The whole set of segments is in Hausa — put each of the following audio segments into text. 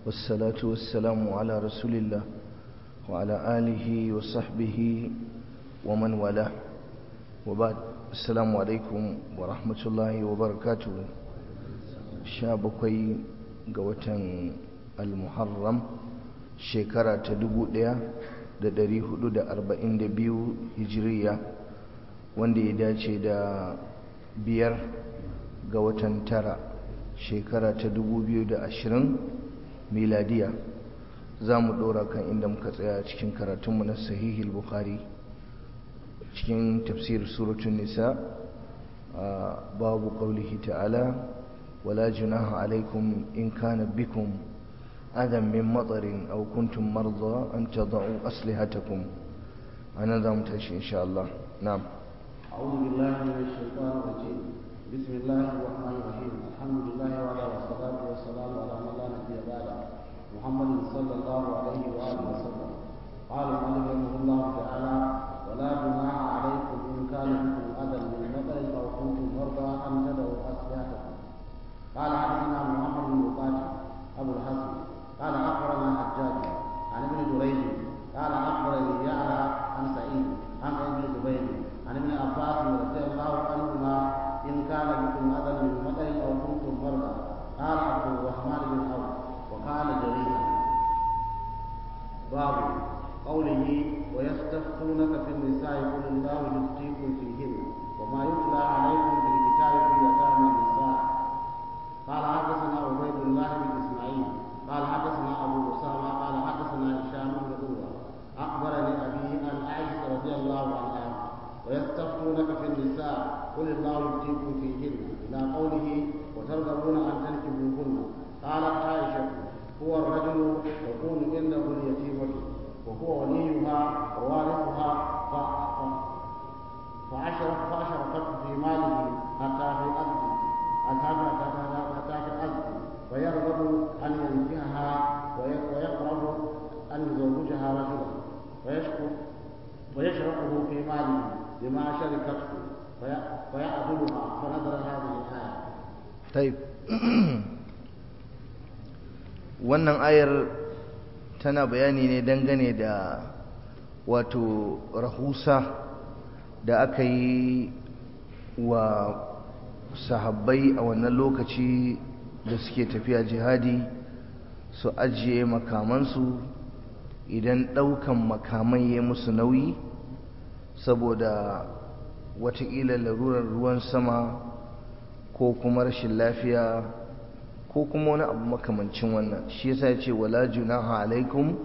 والصلاة والسلام على رسول الله وعلى آله وصحبه ومن والاه وبعد. السلام عليكم ورحمة الله وبركاته. شابكي قوة المحرم شكرة تدبو da 442 hijiriya wanda ya dace da 5 ga watan tara shekara ta 2020 miladiya. za mu dora kan inda muka tsaya cikin karatunmu na sahihul bukhari cikin tafsir suratun nisa babu qaulihi ta'ala wala junaha alaikum in kana bikum أذى من مطر أو كنتم مرضى أن تضعوا أسلحتكم. أنا ذا متعشي إن شاء الله. نعم. أعوذ بالله من الشيطان الرجيم. بسم الله الرحمن الرحيم. الحمد لله وعلى والصلاة والسلام على من لا نبي بعده محمد صلى الله عليه وآله وسلم. قال المؤلف رحمه الله تعالى ولا جناح عليكم إن كان بكم أذى من مطر أو كنتم مرضى أن تضعوا أسلحتكم. قال حدثنا محمد بن مقاتل أبو الحسن قال أخبرنا حجاج عن ابن جريج قال أخبرني يعلى عن سعيد عن ابن جبير عن ابن عباس رضي الله عنهما إن كان بكم أذى من مطر أو كنتم مرضى قال عبد الرحمن بن عوف وقال جرير. باب قوله ويستفتونك في النساء قل الله يفتيكم فيهن وما يتلى عليكم في الكتاب في يتامى النساء. قال حدثنا عبيد الله بن إسماعيل قال حدثنا أبو أسامة قال حدثنا هشام بن عروة أخبرني أبي عن عائشة رضي الله عنها ويستفتونك في النساء قل الله يفتيكم فيهن إلى قوله وترغبون أن تنكحوهن. قالت عائشة هو الرجل يكون عنده اليتيمة وهو وليها ووارثها فأشركت في ماله حتى في أزد ويرغب أن ينكحها ويقرب أن يزوجها رجلا ويشركه في ماله بما شركته فيعدلها فنزل هذه الآية. طيب wannan ayar tana bayani ne dangane da wato rahusa da aka yi wa sahabbai a wannan lokaci da suke tafiya jihadi su ajiye makamansu idan ɗaukan makamai ya musu nauyi saboda watakila larurar ruwan sama ko kuma rashin lafiya ko kuma wani abu makamancin wannan. shi yasa ya ce wala junaha alaikum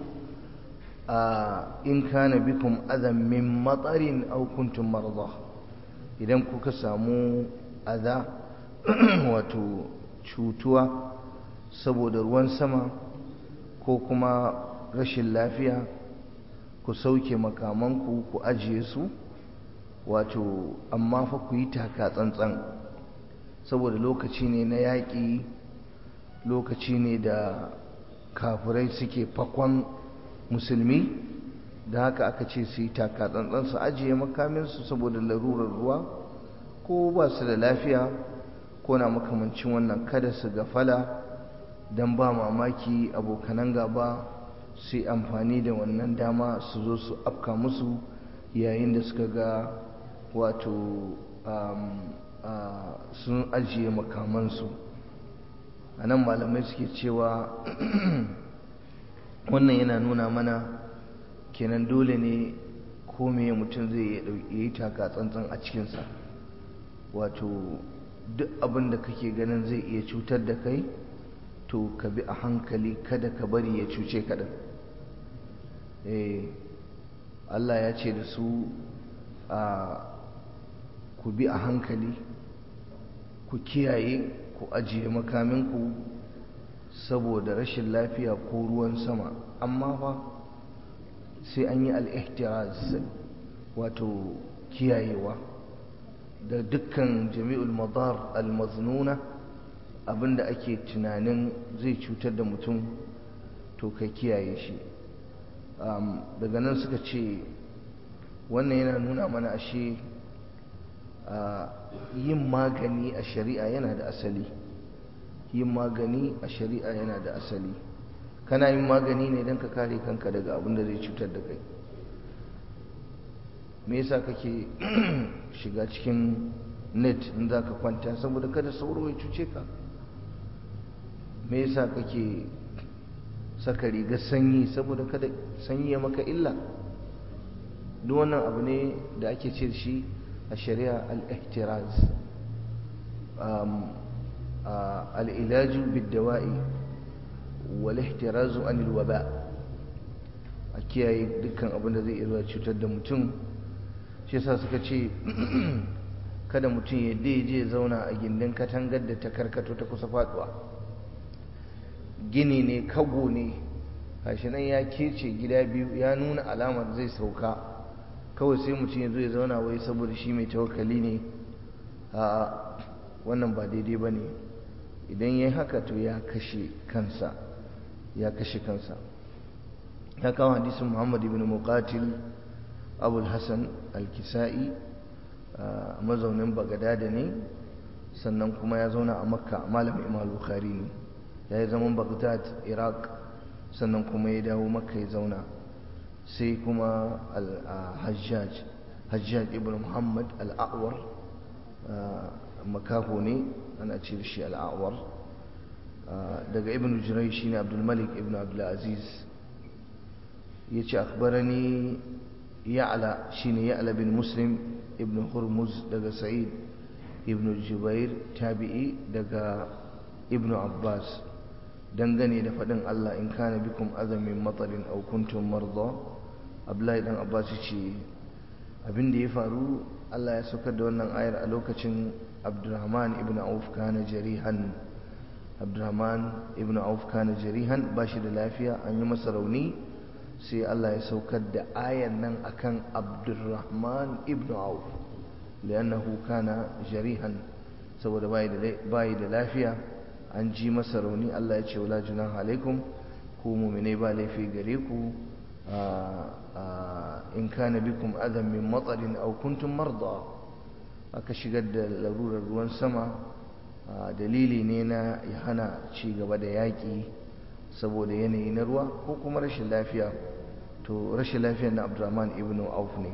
in kana bikum adhan min matarin aw kuntum marda. idan kuka samu adha wato cutuwa saboda ruwan sama ko kuma rashin lafiya ku sauke makamanku ku ajiye su wato amma fa ku yi taka tsantsan saboda lokaci ne na yaƙi, lokaci ne da kafirai suke fakon musulmi, da haka aka ce su yi taka tsantsan su ajiye makaminsu saboda larurar ruwa ko ba su da lafiya ko na makamancin wannan. kada su gafala don ba mamaki abokanan gaba su yi amfani da wannan dama su zo su afka musu yayin da suka ga wato sun ajiye makamansu. a nan malamai suke cewa wannan yana nuna mana kenan dole ne ko me mutum zai yi taka tsantsan a cikinsa, wato duk abin da kake ganin zai iya cutar da kai to ka bi a hankali, kada ka bari ya cuce ka din. Allah ya ce da su ku bi a hankali, ku kiyaye, ku ajiye makaminku saboda rashin lafiya ko ruwan sama, amma fa sai an yi al-ihtiraz wato kiyayewa da dukkan jami'ul madar al-maznuna, abinda ake tunanin zai cutar da mutum to ka kiyaye shi. daga nan suka ce wannan yana nuna mana ashe yin magani a shari'a yana da asali, yin magani a shari'a yana da asali. kana yin magani ne don ka kare kanka daga abin da zai cutar da kai. Me yasa kake shiga cikin net in za ka kwanta? saboda kada sauro ya cuce ka. Me yasa kake saka rigar sanyi? saboda kada sanyi ya maka illa. duk wannan abu ne da ake ce shi a shari'a al-ihtiraz, al-ilaju bid-dawa'i wal ihtirazu anil waba. a kiyaye dukkan abin da zai iya cutar da mutum. shi yasa suka ce kada mutum ya je zauna a gindin katangar da ta karkato ta kusa faduwa. gini ne, kago ne, gashi nan ya kece gida biyu, ya nuna alamar zai sauka, kawai sai mutum ya zo ya zauna wai saboda shi mai tawakkali ne. a wannan ba daidai ba ne. idan ya yi haka to ya kashe kansa. ya kawo hadisin Muhammad ibn Muqatil Abul Hasan al-Kisa'i, mazaunin Bagadada ne, sannan kuma ya zauna a Makka, malamin Imam Bukhari ne. ya yi zaman Baghdad, Iraq, sannan kuma ya dawo Makka ya zauna. sai kuma Hajjaj ibn Muhammad al-A'war, makaho ne, ana ce da shi al-A'war. daga ibn Jurayj shine Abdul Malik ibn Abdul Aziz yace akhbarani Ya'la shine Ya'la bin Muslim ibn Hurmuz, daga Sa'id ibn Jubair tabi'i, daga ibn Abbas dangane da fadin Allah in kana bikum azam min matarin aw kuntum marda. Abdullahi dan Abbas ce abin da ya faru, Allah ya saukar da wannan ayar a lokacin Abdurrahman ibn Auf kana jarihan. Abdurrahman ibn Auf kana jarihan, bashi da lafiya, an yi masa rauni, sai Allah ya saukar da ayar nan akan Abdurrahman ibn Auf li'annahu kana jarihan, saboda bai da lafiya, an ji masa rauni. Allah ya ce wala junaha alaikum, ku mu'minai ba laifi gare ku, in kana bikum adam min matarin aw kuntum marda. aka shigar da larurar ruwan sama, dalili ne na ya hana ci gaba da yaƙi saboda yanayi na ruwa ko kuma rashin lafiya. to rashin lafiyar na Abdurrahman ibn Auf ne.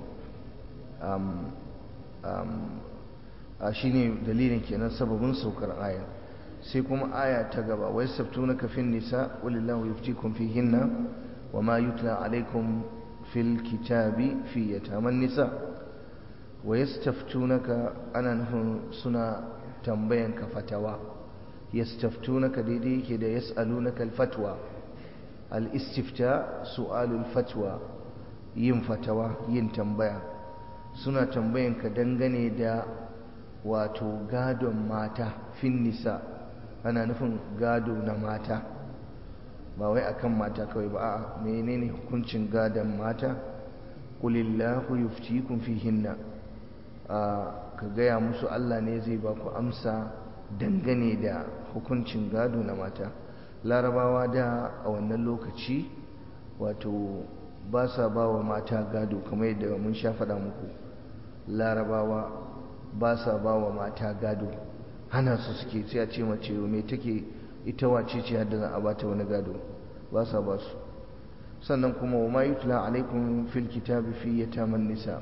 shi ne dalilin kenan sababin saukar aya. sai kuma aya ta gaba, wa yastaftunaka fin nisa qulillahu yuftikum fihinna wa ma yutla alaikum fil kitabi fi yataman nisa. wa yastaftunaka ana nufin suna tambayanka fatawa. yastaftunaka daidai yake da yas'alunaka al-fatwa. al-istifta su'alul fatwa, yin fatawa, yin tambaya. suna tambayanka dangane da wato gadon mata, fin nisa ana nufin gado na mata, ba wai akan mata kawai ba, a'a menene hukuncin gadon mata. qulillahu yuftikum fihinna, ka gaya musu Allah ne zai ba ku amsa dangane da hukuncin gado na mata. Larabawa da a wannan lokaci wato ba sa ba wa mata gado, kamar yadda mun sha faɗa muku. Larabawa ba sa ba wa mata gado, hana su suke. sai a ce mace me take, ita wace ce hadda za a bata wani gado, ba sa ba su. sannan kuma wa ma yutla alaikum fil kitabi fi yataman nisa,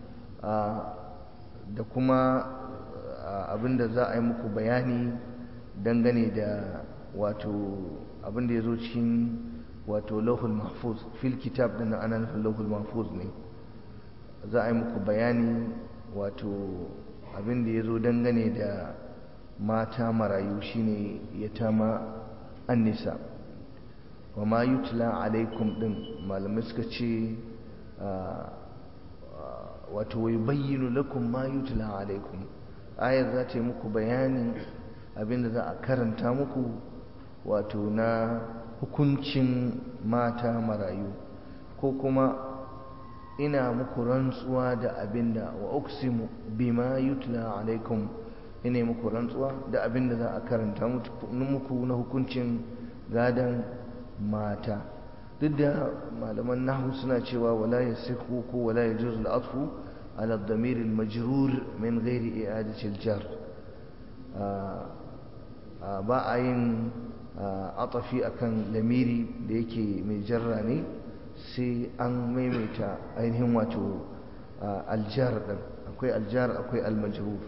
da kuma abinda za a yi muku bayani dangane da wato abinda ya zo cikin wato lauhul mahfuz. fil kitab din ana nufin lauhul mahfuz ne. za a yi muku bayani wato abinda ya zo dangane da mata marayu, shine yatama an-nisa. wa ma yutla alaikum din malamai suka ce wato wai bayyinu lakum ma yutla alaikum, ayar za ta yi muku bayanin abinda za a karanta muku wato na hukuncin mata marayu. ko kuma ina muku rantsuwa da abinda, wa uqsimu bima yutla alaikum, ina muku rantsuwa da abinda za a karanta muku na hukuncin gadan mata. duk da malaman nahwu suna cewa wala yasihu ko wala yajuzu al-atfu ala ad-damir al-majrur min ghairi i'adati al-jar. ba a yin atafi akan lamiri da yake mai jarra ne sai an maimaita ainihin wato aljar din, akwai aljar akwai almajrur.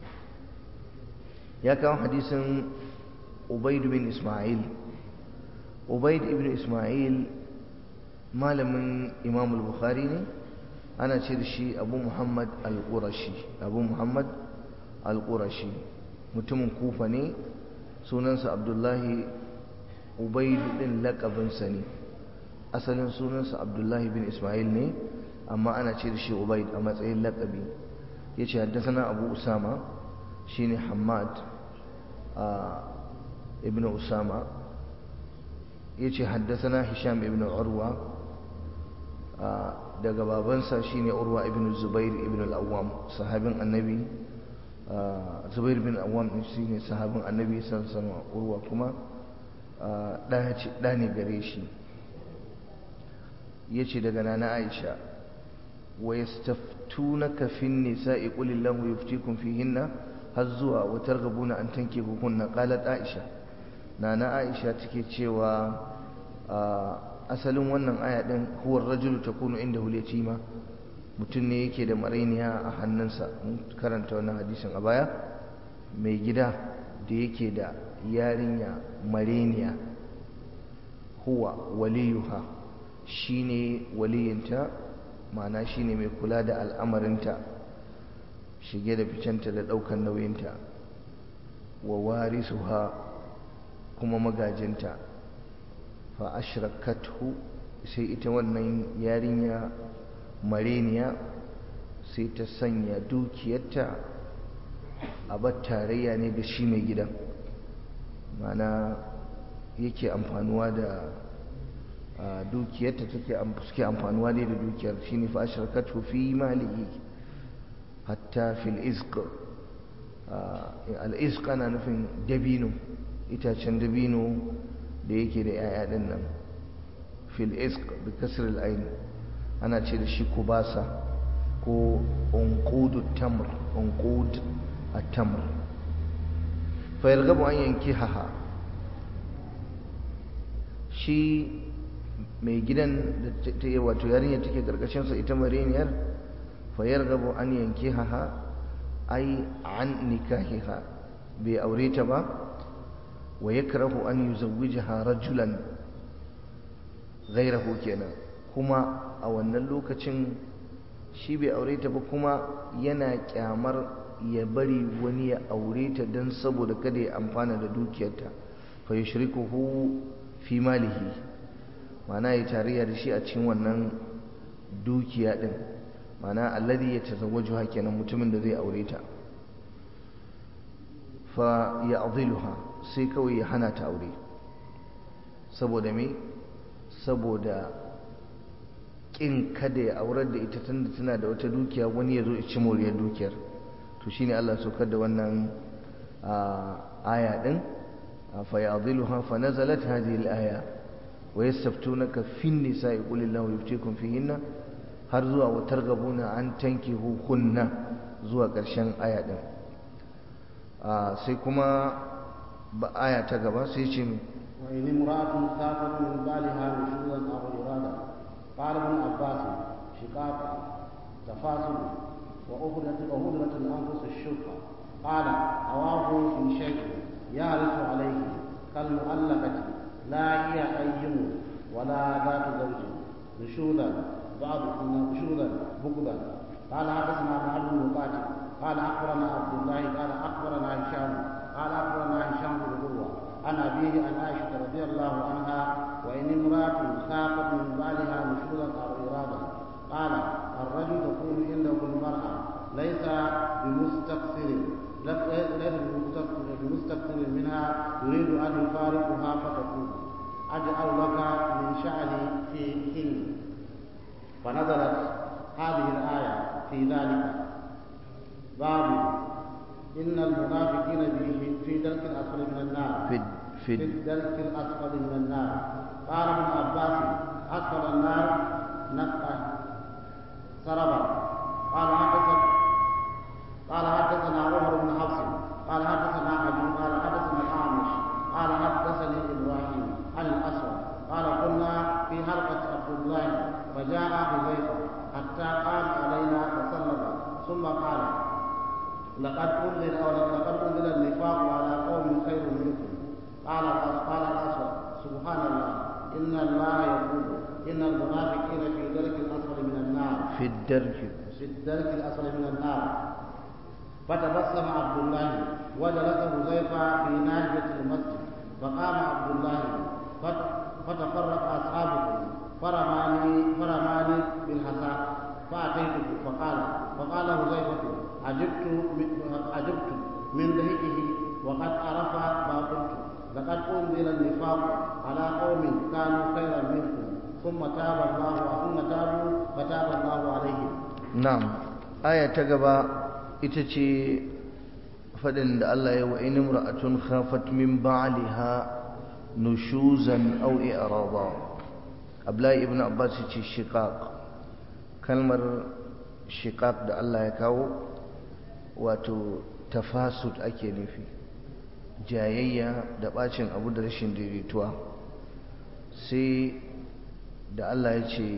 ya kawo hadisin Ubaid bin Ismail. Ubaid ibn Ismail malamin Imam al-Bukhari ne, ana ce da shi Abu Muhammad al-Qurashi. Abu Muhammad al-Qurashi mutumin Kufa ne, sunansa Abdullahi. Ubaid din laqabinsa ne, asalin sunansa Abdullahi bin Ismail ne, amma ana ce da shi Ubaid a matsayin laqabi. yace haddathana Abu Usama shine Hammad ibn Usama. yace haddathana Hisham ibn Urwa daga babansa shine Urwa ibn Zubair ibn al-Awwam sahabin annabi. Zubair bin Awwam shine sahabin annabi sallallahu alaihi wasallam. Urwa kuma ɗa ne gare shi. yace daga nana Aisha wa yastaftunaka fin nisa'i qul illahu yuftikum fihinna har zuwa wa targhabuna an tankihuhunna. qalat Aisha, nana Aisha take cewa asalin wannan aya din huwa ar-rajulu takunu indahu al-yatima, mutum ne yake da marainiya a hannunsa. mun karanta wannan hadisin a baya. mai gida da yake da yarinya marainiya, huwa waliyuha, shine waliyinta, ma'ana shine mai kula da al'amarinta, shige da ficenta da ɗaukan nauyinta. wa warisuha, kuma magajinta. fa ashrakathu, sai ita wannan yarinya mareniya sai ta sanya dukiyarta a bar tarayya ne da shi mai gidan, ma'ana yake amfanuwa da dukiyarta, suke amfanuwa ne da dukiyar. shine fa ashrakathu fi malihi hatta fil izq. al-izq ana nufin dabino, itacen dabino da yake da 'ya'ya din nan. fil izq bi kasr al-ain ana ce da shi kubasa ko unqud at-tamr, unqud at-tamr. fa yarghabu an yankihaha, shi mai gidan da ta yi wato yarinyar take karkashin sa ita mareniyar. fa yarghabu an yankihaha ai an nikahiha, bai aure ta ba. wa yakrahu an yuzawwijaha rajulan ghayrahu kenan, kuma a wannan lokacin shi bai aure ta ba, kuma yana kyamar ya bari wani ya aure ta don saboda kada ya amfana da dukiyarta. fa yushrikuhu fi malihi, ma'ana ya tarayya da shi a cikin wannan dukiya din, ma'ana alladhi yatazawwajuha kenan, mutumin da zai aure ta. fa ya'dhiluha, sai kawai ya hana ta aure. saboda me? saboda kin kada ya aurar da ita tunda tana da wata dukiya, wani ya zo ya ci moriyar dukiyar. to shine Allah saukar da wannan aya din. fa ya'dhiluha fa nazalat hadhihi al-aya wa yastaftunaka fin nisa'i qul illahu yuftikum fihinna har zuwa wa targhabuna an tankihuhunna zuwa ƙarshen aya din. sai kuma aya ta gaba sai ce mi wa in imra'atun khafat min baliha nushuzan aw irada qala ibn abbas shiqaq tafasul wa uhdat al-anfus ash-shukra qala awahu fi shay ya'rifu alayhi kal mu'allaqati la hiya ayyun wala dhatu zawj nushuzan ba'dhum nushuzan bughdan qala hadathana ma'al muqatil قال أخبرنا عبد الله قال أخبرنا هشام قال أخبرنا هشام بن عروة عن أبيه عن عائشة رضي الله عنها وإن امرأة خافت من بالها نشوزا أو إرادا قال الرجل تكون عنده المرأة ليس بمستكثر منها يريد أن يفارقها فتكون أجعل لك من شأني في حين. فنزلت هذه الآية في ذلك باب إن المنافقين في درك الأسفل من النار في الدرك الأسفل من النار. قال ابن عباس أسفل النار نفقة سربا. قال حدثنا عمر بن حفص قال حدثنا أبي قال حدثنا الأعمش قال حدثني فجاء حذيفة حتى قام علينا فسلم ثم قال لقد أنزل النفاق على قوم خير منكم. قال الأسود سبحان الله إن الله يقول إن المنافقين في الدرك الأسفل من النار في الدرك الأسفل من النار. فتبسم عبد الله وجلس حذيفة في ناحية المسجد فقام عبد الله فتفرق أصحابه فرماني بالحصى فأتيته فقال حذيفة عجبت من ضحكه وقد عرف ما قلت لقد أنزل النفاق على قوم كانوا خيرا منكم ثم تابوا فتاب الله عليهم. نعم. آية تقبى itace fadin da Allah ya wa in imra'atun khafat min ba'liha nushuzan aw i'rada. Abdullahi ibn Abbas yace shiqaq, kalmar shiqaq da Allah ya kawo wato tafasud ake nufi, jayayya da bacin abu da rashin daidaituwa. sai da Allah ya ce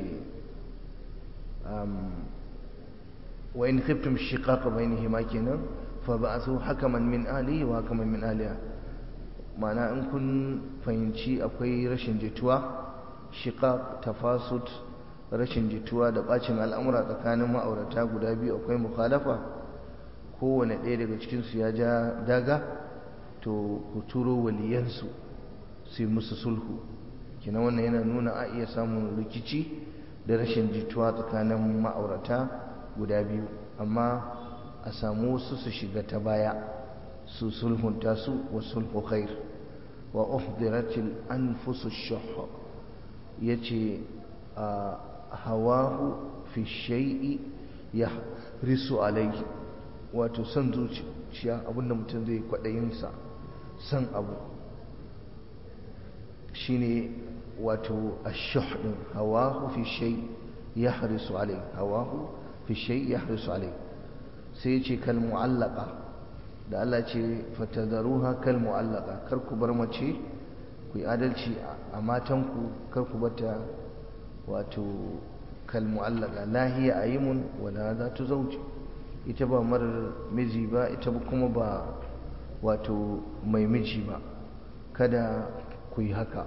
wa in khiftum shiqaqa bainihima kenan fa ba'athu hakaman min ahlihi wa hakaman min ahliha. ma'ana in kun fahimci akwai rashin jituwa, shiqaq tafasud, rashin jituwa da bacin al'amura tsakanin ma'aurata guda biyu, akwai mukhalafa, kowane ɗaya daga cikinsu ya ja daga, to ku turo waliyansu su yi musu sulhu. kina wannan yana nuna a iya samun rikici da rashin jituwa tsakanin ma'aurata guda biyu, amma a samu wasu su shiga ta baya su sulhunta su, wa sulhu khair. wa uhdiratil anfusush shuh, yace hawahu fi shay'i yahrisu alayhi, wato son zuciya, abinda mutum zai kwadayin sa, san abu shine wato ash-shuh din. hawahu fi shay'i yahrisu alayhi, hawahu fi shay'i yahrisu alayhi. sai yace kal mu'allaqa, da Allah ce fatadaruha kal mu'allaqa, kar ku bar mace, ku yi adalci a matanku, kar ku bata wato kal mu'allaqa, la hiya ayimun wala zatu zawj, ita ba marar miji ba, ita kuma ba wato mai miji ba, kada ku yi haka.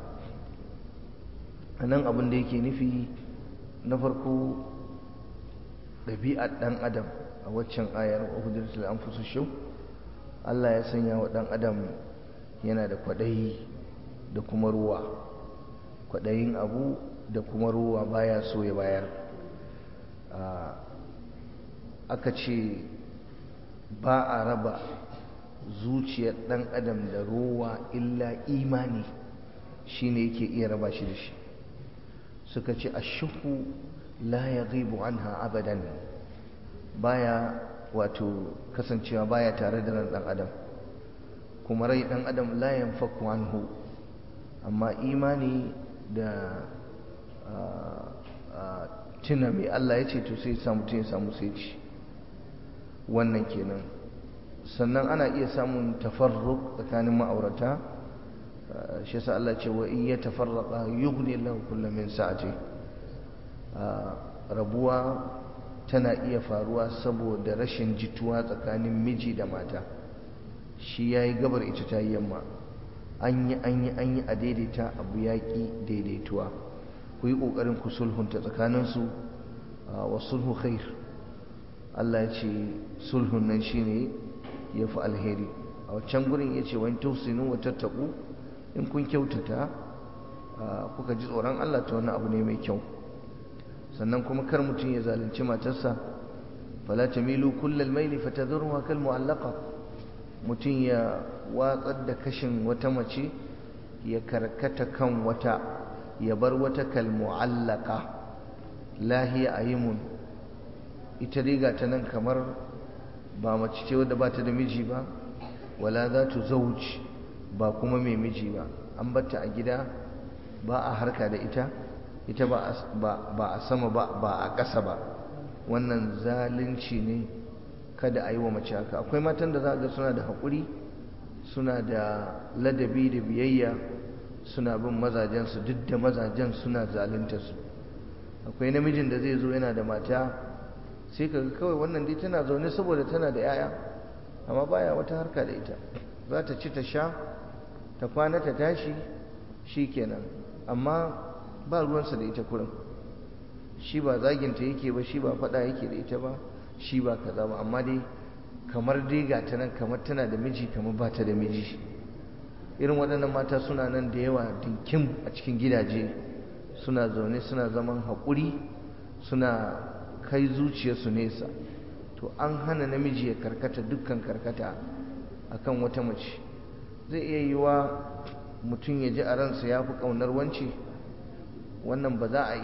anan abin da yake nufi na farko, ɗabi'ar ɗan adam a waccan ayar wa hudratul anfusush shuh, Allah ya sanya wa ɗan adam yana da kwaɗayi da kuma ruwa, kwaɗayin abu da kuma ruwa, baya so ya bayar. aka ce ba a raba zuciyar ɗan adam da ruwa illa imani shine yake iya raba shi da shi. suka ce ashuhu la yaghibu anha abadan, baya wato kasancewa baya tare da ran dan adam, kuma rai dan adam la yanfaku anhu. amma imani da tuna mai Allah ya ce to sai sa mutum ya samu sai ci, wannan kenan. sannan ana iya samun tafarruq tsakanin ma'aurata, shi yasa Allah ce wa in yatafarraqa yughni Allahu kullam min sa'ati. rabuwa tana iya faruwa saboda rashin jituwa tsakanin miji da mata, shi yayi gabar ita ta yi yamma, an yi a daidaita abu yaƙi daidaituwa. ku yi ƙoƙarin ku sulhunta tsakaninsu, wa sulhu khair. Allah ya ce sulhun nan shine ya fi alheri. a wancan gurin ya ce wani tuhsinu wa tattaku, in kun kyautata kuka ji tsoron Allah ta wannan abu ne mai kyau. sannan kuma kar mutum ya zalunci matarsa, fala tamilu kullal maili fatadhurha kal mu'allaqa, mutum ya watsar da kashin wata mace ya karkata kan wata, ya bar wata kal mu'allaqa, la hiya ayimun, ita riga ta nan kamar ba mace ce wadda ba ta da miji ba, wala zatu zawj, ba kuma mai miji ba, an batta a gida ba a harka da ita, ita ba a sama ba a ƙasa ba. wannan zalunci ne, kada a yi wa mace haka. akwai matan da za ga suna da haƙuri, suna da ladabi da biyayya, suna bin mazajensu duk da mazajen suna zalunta su. akwai namijin da zai zo yana da mata sai ka kawai wannan dai tana zaune saboda tana da 'ya'ya amma baya wata harka da ita, za ta ci ta sha ta kwana ta tashi shikenan, amma ba ruwansa da ita kurin, shi ba zaginta yake ba, shi ba faɗa yake da ita ba, shi ba kaza ba, amma dai kamar dai ga ta nan kamar tana da miji kamar ba ta da miji. Irin waɗannan mata suna nan da yawa dinkim a cikin gidaje, suna zaune suna zaman haƙuri, suna kai zuciyarsu nesa. To an hana namiji ya karkata dukkan karkata akan wata mace. Zai iya yiwa mutum ya ji a ransa ya fi ƙaunar wance, wannan ba za a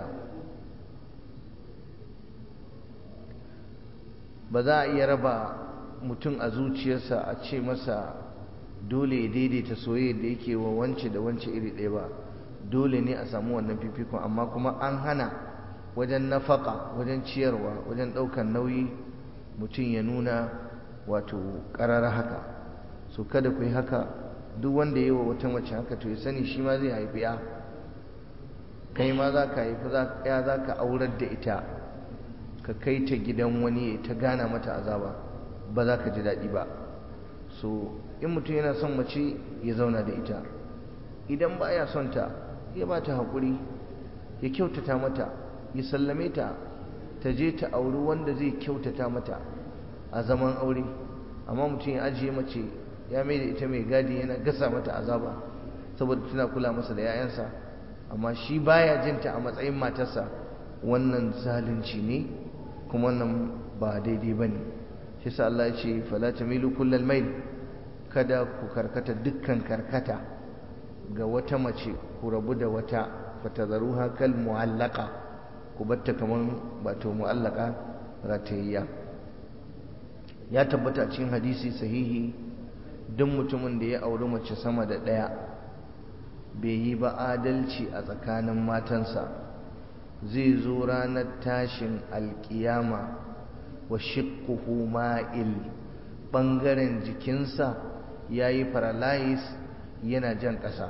iya raba mutum a zuciyarsa a ce masa dole ya daidaita soyayya da yake wa wance da wance iri ɗaya ba, dole ne a samu wannan fifikon, amma kuma an hana wajen nafaka, wajen ciyarwa, wajen ɗaukan nauyi mutum ya nuna wato ƙarar haka. So kada ku yi haka, duk wanda ya yi wa wata mace haka to ya sani shi ma zai haifi ya, kai ma za ka haifi ya, za ka aurar da ita, ka kai ta gidan wani ta gana mata azaba, ba za ka ji daɗi ba. So in mutum yana son mace ya zauna da ita, idan ba ya son ta ya ba ta haƙuri, ya kyautata mata, ya sallame ta, ta je ta auri wanda zai kyautata mata a zaman aure. Amma mutum ya ajiye mace ya mai da ita mai gadi, yana gasa mata azaba saboda tana kula masa da 'ya'yansa, amma shi baya jinta a matsayin matarsa, wannan zalunci ne kuma wannan ba daidai bane. shi sa Allah ya ce fala tamilu kullal mail, kada ku karkata dukkan karkata ga wata mace ku rabu da wata, fatadharuha kal mu'allaqa, ku batta kaman wato mu'allaqa ratayya. Ya tabbata cikin hadisi sahihi, duk mutumin da ya auri mace sama da ɗaya bai yi ba adalci a tsakanin matansa, zai zo ranar tashin alkiyama wa shiqquhu ma'il, ɓangaren jikinsa ya yi paralyze, yana jan ƙasa.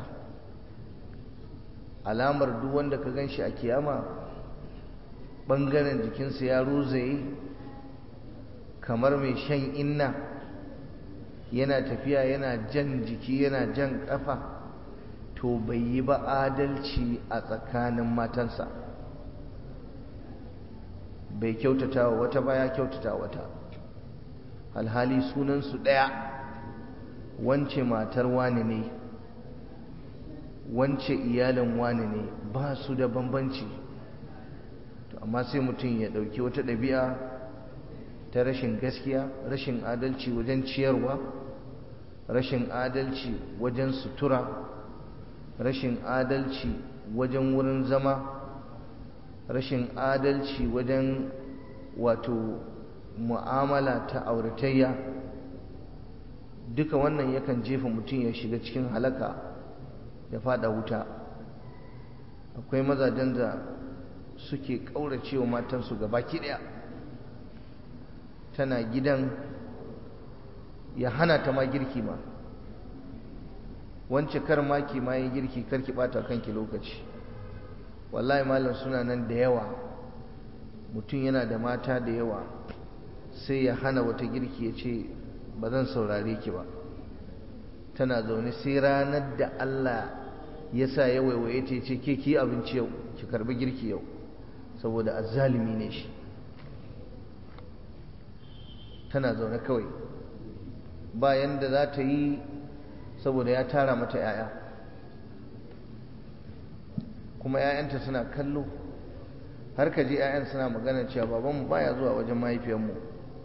Alamar duk wanda ka gan shi a kiyama ɓangaren jikinsa ya ruzaye kamar mai shan inna, yana tafiya yana jan jiki yana jan ƙafa, to bai yi ba adalci a tsakanin matansa, bai kyautata wa wata ba, ya kyautata wata, alhali sunansu ɗaya, wance matar wane ne, wance iyalin wane ne, ba su da bambanci. To amma sai mutum ya ɗauki wata ɗabi'a ta rashin gaskiya, rashin adalci wajen ciyarwa, rashin adalci wajen sutura, rashin adalci wajen wurin zama, rashin adalci wajen wato mu'amala ta auratayya. Duka wannan yakan jefa mutum ya shiga cikin halaka, ya fada wuta. Akwai mazajen da suke ƙauracewa matansu gabaki ɗaya, tana gidan ya hana ta ma girki ma, wance kar ma ki ma yi girki, kar ki bata kanki lokaci. Wallahi malam suna nan da yawa, mutum yana da mata da yawa sai ya hana wata girki, ya ce ba zan saurare ki ba, tana zaune sai ranar da Allah ya sa ya waiwaye ta ce ke ki abinci yau, ki karbi girki yau, saboda azzalimi ne shi. Tana zaune kawai ba yanda za ta yi, saboda ya tara mata 'ya'ya, kuma 'ya'yanta suna kallo, har ka ji 'ya'yan suna magana cewa babanmu baya zuwa wajen mahaifiyarmu,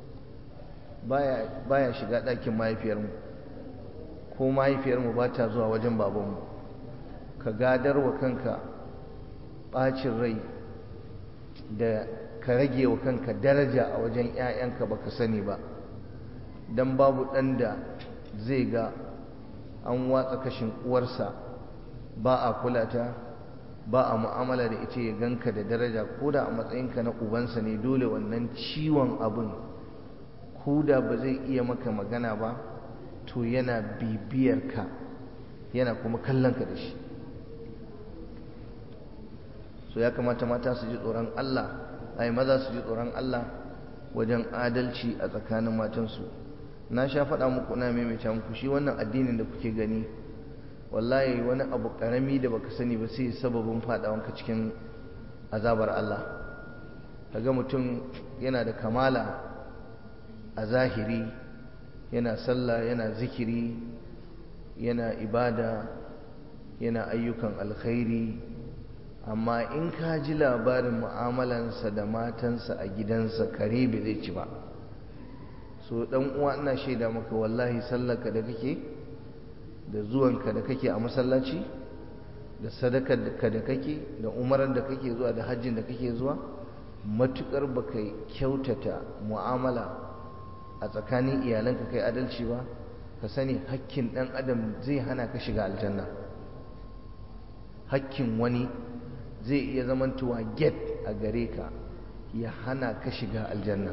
baya shiga ɗakin mahaifiyarmu, ko mahaifiyarmu ba ta zuwa wajen babanmu. Ka gadar wa kanka ɓacin rai da ka rage wa kanka daraja a wajen 'ya'yanka baka sani ba, don babu ɗan da zai ga an watsa kashin uwarsa ba a kula ta, ba a mu'amala da ita, ya ganka da daraja, ko da a matsayinka na ubansa ne, dole wannan ciwon abin, ko da ba zai iya maka magana ba, to yana bibiyar ka, yana kuma kallon ka da shi. so ya kamata mata su ji tsoron Allah ai maza su ji tsoron Allah wajen adalci a tsakanin matansu. Na sha faɗa muku na maimaita muku shi wannan addinin da kuke gani wallahi wani abu karami da baka sani ba sai sababin faɗawanka cikin azabar Allah. kaga mutum yana da kamala a zahiri, yana sallah, yana zikiri, yana ibada, yana ayyukan alkhairi, amma in ka ji labarin mu'amalansa da matansa a gidansa kare bai zai ci ba. So dan uwa ina shaida maka wallahi sallarka da kake da zuwanka da kake a masallaci da sadakar da kake da umarar da kake zuwa da hajjin da kake zuwa, matukar baka kyautata mu'amala a tsakanin iyalanka kai adalci ba, ka sani hakkin dan adam zai hana ka shiga aljanna. Hakkin wani zai iya zamantowa gate a gare ka ya hana ka shiga aljanna.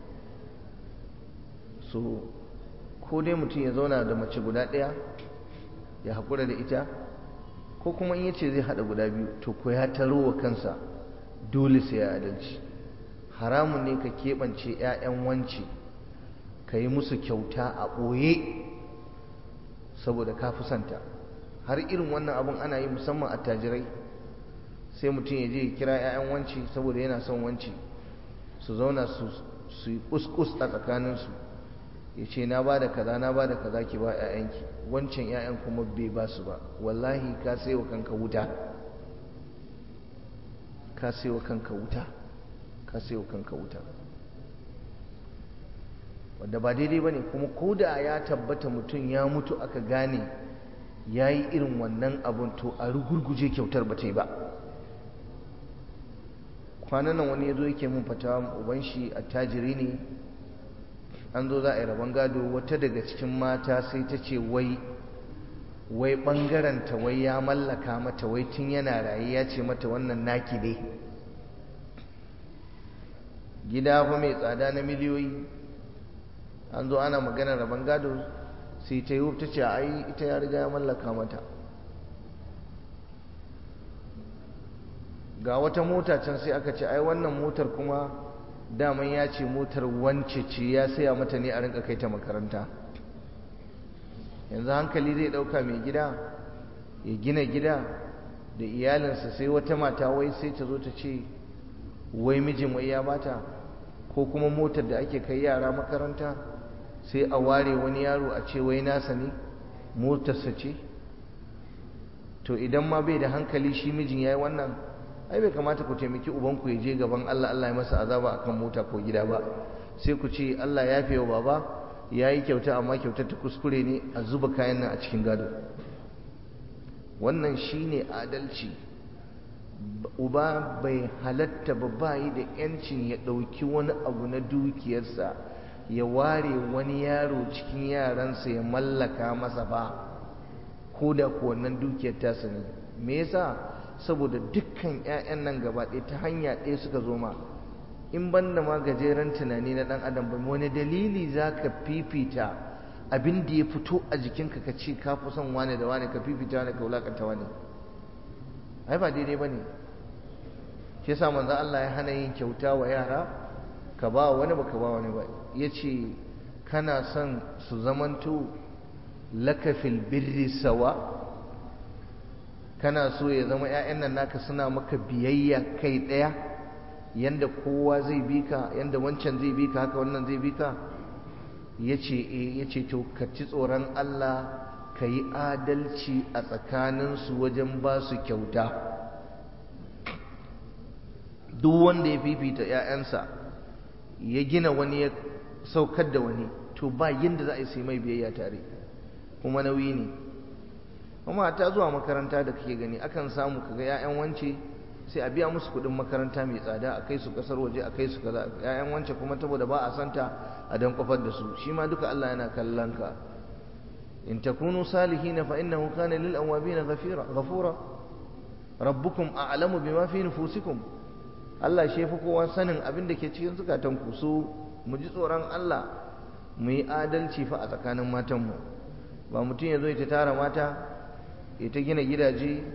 So ko dai mutum ya zauna da mace guda ɗaya ya haƙura da ita, ko kuma in yace zai haɗa guda biyu to ko ya taro wa kansa dole sai ya adalci. Haramun ne ka keɓance 'ya'yan wance ka yi musu kyauta a ɓoye saboda ka fi santa. Har irin wannan abun ana yi musamman attajirai, sai mutum ya je ya kira 'ya'yan wanci saboda yana son wanci, su zauna su yi kuskus a tsakaninsu, ya ce na ba da kaza na ba da kaza ki ba 'ya'yanki, wancan 'ya'yan kuma bai ba su ba. Wallahi ka sai wa kanka wuta, ka sai wa kanka wuta, ka sai wa kanka wuta, wanda ba daidai ba ne. Kuma ko da ya tabbata mutum ya mutu aka gane ya yi irin wannan abun, to a rugurguje kyautar ba ta yi ba. Kwanan nan wani ya zo yake mun fatawa, uban shi attajiri ne, an zo za a yi rabon gado, wata daga cikin mata sai ta ce wai ɓangaranta wai ya mallaka mata, wai tun yana raye ya ce mata wannan naki ne. Gida fa mai tsada na miliyoyi, an zo ana maganar rabon gado, sai ta yi ta ce ai ita ya riga ya mallaka mata. Ga wata mota can sai aka ce ai wannan motar kuma daman ya ce motar wance ce, ya saya mata ne a rinka kai ta makaranta. Yanzu hankali zai ɗauka mai gida ya gina gida da iyalinsa, sai wata mata wai sai ta zo ta ce wai mijin wai ya bata, ko kuma motar da ake kai yara makaranta sai a ware wani yaro a ce wai nasa ne, motarsa ce. To idan ma bai da hankali shi mijin ya yi wannan, ai bai kamata ku taimaki ubanku ya je gaban Allah, Allah ya masa azaba akan mota ko gida ba. Sai ku ce Allah ya fi wa baba, ya yi kyauta amma kyautar ta kuskure ne, a zuba kayan nan a cikin gado. Wannan shine adalci. Uba bai halatta ba, bayi da yancin ya ɗauki wani abu na dukiyarsa ya ware wani yaro cikin yaransa ya mallaka masa ba, ko da ko wannan dukiyar tasa ne. Me yasa? Saboda dukkan 'ya'yan nan gaba ɗaya ta hanya ɗaya suka zo ma. In banda ma gajeren tunani na ɗan adam ba, wani dalili za ka fifita abin da ya fito a jikinka ka ce ka fi son wane da wane, ka fifita wane ka wulakanta wane? Ai ba daidai ba ne. shi yasa manzo Allah ya hana yin kyauta wa yara, ka ba wani ba ka ba wani ba. Yace kana son su zamanto laka fil birri sawa, kana so ya zama 'ya'yan nan naka suna maka biyayya kai ɗaya, yanda kowa zai bi ka, yanda wancan zai bi ka haka wannan zai bi ka? Yace to ka ci tsoron Allah, ka yi adalci a tsakaninsu wajen ba su kyauta. Duk wanda ya fifita 'ya'yansa ya gina wani ya saukar da wani, to ba yanda za a yi sai mai biyayya tare, kuma nauyi ne. Kuma ta zuwa makaranta da kake gani, akan samu kaga 'ya'yan wance sai a biya musu kuɗin makaranta mai tsada, a kai su ƙasar waje, a kai su kaza. 'Ya'yan wance kuma saboda ba a santa a dan kofar da su. Shi ma duka Allah yana kallon ka. in takunu salihin fa innahu kana lil awabin ghafura rabbukum a'lamu bima fi nufusikum. Allah shi yafi kowa sanin abin da ke cikin zukatanku. So mu ji tsoron Allah, mu yi adalci fa a tsakanin matanmu. Ba mutum ya zo ya tara mata, ya ta gina gidaje,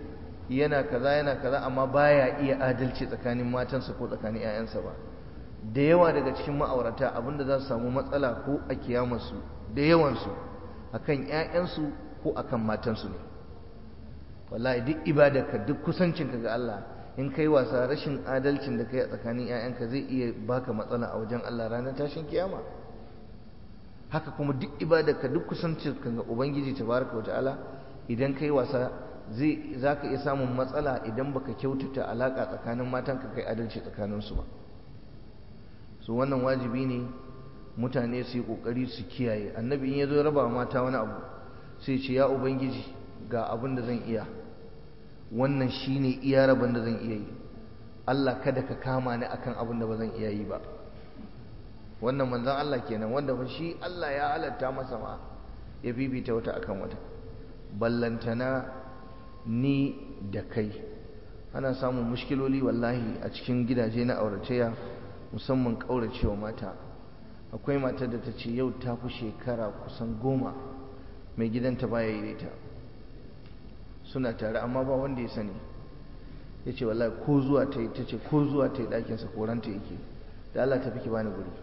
yana kaza amma baya iya adalci tsakanin matansa ko tsakanin 'ya'yansa ba. Da yawa daga cikin ma'aurata abinda za su samu matsala ko a kiyamarsu da yawansu akan 'ya'yansu ko akan matansu ne. Wallahi duk ibadarka duk kusancinka ga Allah in kai wasa rashin adalcin da kai a tsakanin 'ya'yanka zai iya baka matsala a wajen Allah ranar tashin kiyama. Haka kuma duk ibadarka duk kusancinka ga Ubangiji tabaraka wata'ala idan kai wasa za ka iya samun matsala idan baka kyautata alaka tsakanin matanka kai adalci tsakaninsu ba. So wannan wajibi ne mutane su yi kokari su kiyaye. Annabi in ya zo raba mata wani abu sai ce ya Ubangiji ga abin da zan iya, wannan shine iya rabon da zan iya yi, Allah kada ka kama ni akan abin da ba zan iya yi ba. Wannan manzon Allah kenan, wanda fa shi Allah ya halatta masa ma ya bibita wata akan wata, ballantana ni da kai. Ana samun mushkiloli wallahi a cikin gidaje na auratayya, musamman kauracewa mata. Akwai matar da ta ce yau ta fi shekara kusan 10 mai gidanta baya yi da ita, suna tare amma ba wanda ya sani. Ya ce wallahi ko zuwa ta yi, ta ce ko zuwa ta yi ɗakinsa koranta yake, da Allah ta fi ki bani guri.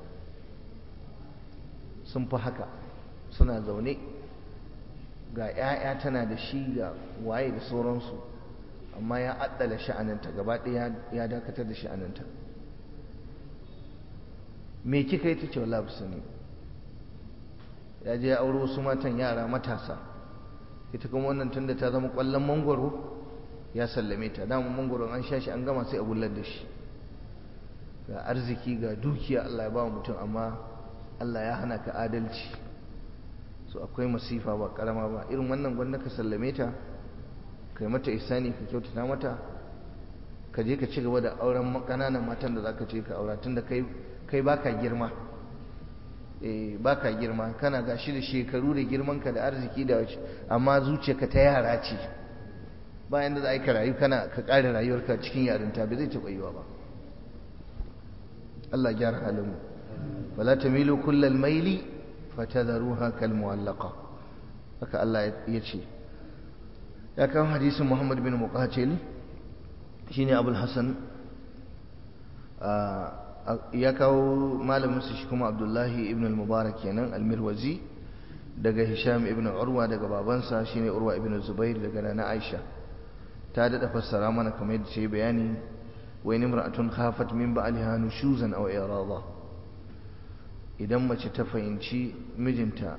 Sun fi haka, suna zaune ga 'ya'ya tana da shi ga waye da sauransu, amma ya addala sha'aninta gaba ɗaya, ya dakatar da sha'aninta. Me kika yi? ta ce wallahi ba sani. Ya je ya auro wasu matan yara matasa, ita kuma wannan tunda ta zama ƙwallon mangwaro ya sallame ta. Dama mangwaron an sha shi an gama sai a gullar da shi. Ga arziki ga dukiya Allah ya ba mutum, amma Allah ya hana ka adalci. So akwai masifa ba karama ba. Irin wannan gwanda ka sallame ta, kai mata ihsani, ka kyautata mata, ka je ka ci gaba da auren ƙananan matan da zaka ce ka aura, tunda kai baka girma. Baka girma, kana gashi da shekaru da girmanka da arziki da wace, amma zuciyarka ta yara ce. Bayan da za a yi ka rayu ka ƙare rayuwarka cikin yarinta, bai zai taɓa yiwa ba. Allah gyara halin mu. Wala tamilu kullal maili fatadharuha kal mu'allaqa. Haka Allah ya ce. Ya kawo hadisin Muhammad bin Muqatil, shine Abul Hasan. Ya kawo malamin su shi kuma Abdullahi ibn al-Mubarak kenan al-Mirwazi, daga Hisham ibn Urwa daga babansa shine Urwa ibn Zubair daga nana Aisha. Ta dada fassara mana kamar yadda ce bayani, wa in imra'atun khafat min ba'liha nushuzan aw irada. Idan mace ta fahimci mijinta